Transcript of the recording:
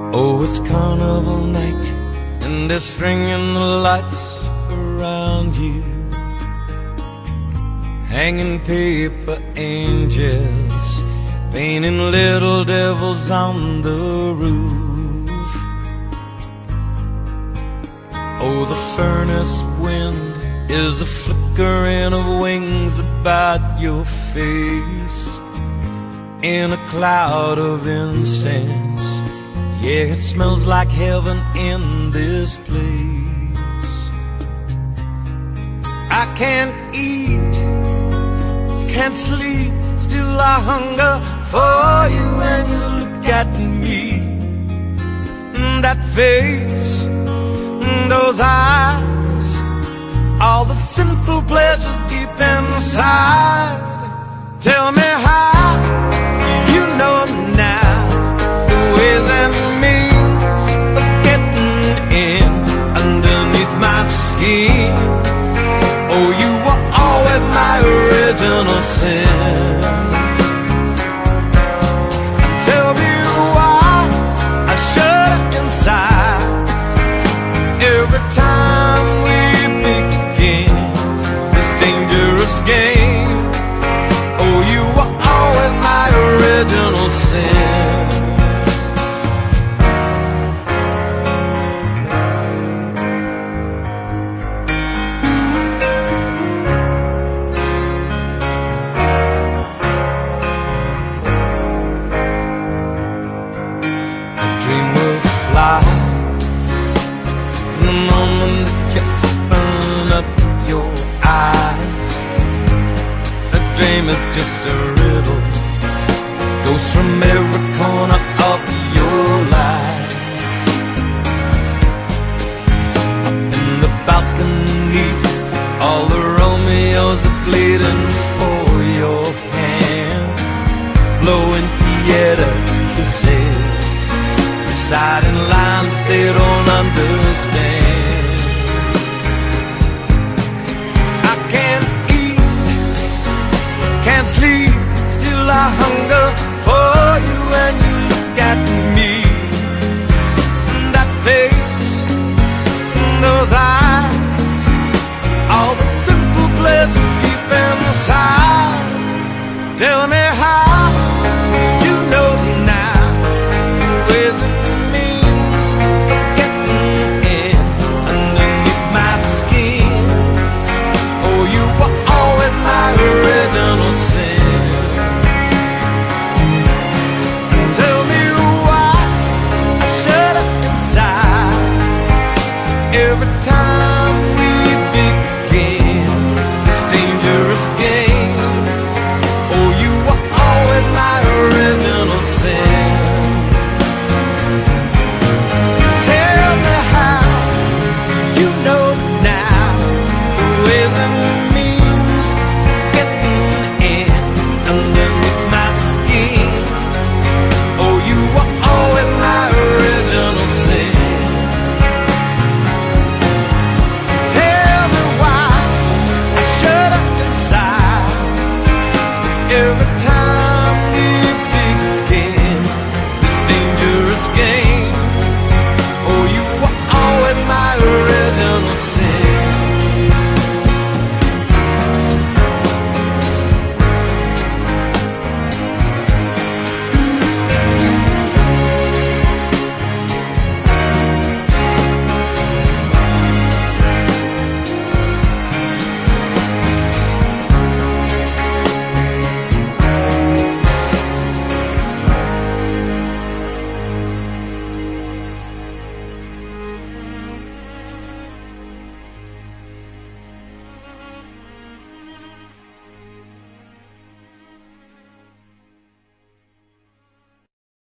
Oh, it's carnival night, and they're stringing the lights around you, hanging paper angels, painting little devils on the roof. Oh, the furnace wind is a flickering of wings about your face, in a cloud of incense. Yeah, it smells like heaven in this place. I can't eat, can't sleep, still I hunger for you. And you look at me, that face, those eyes, all the sinful pleasures deep inside. Tell me how you know now the ways and means of getting in underneath my skin. Oh, you were always my original sin. Tell me why I shut it inside every time we begin this dangerous game. Oh, you were always my original sin. Dream will fly the moment that you open up your eyes. A dream is just a riddle, goes from every corner of your life. Up in the balcony, all the Romeos are pleading for your hand, blowing theater kisses, reciting lines they don't understand. I can't eat, can't sleep, still I hunger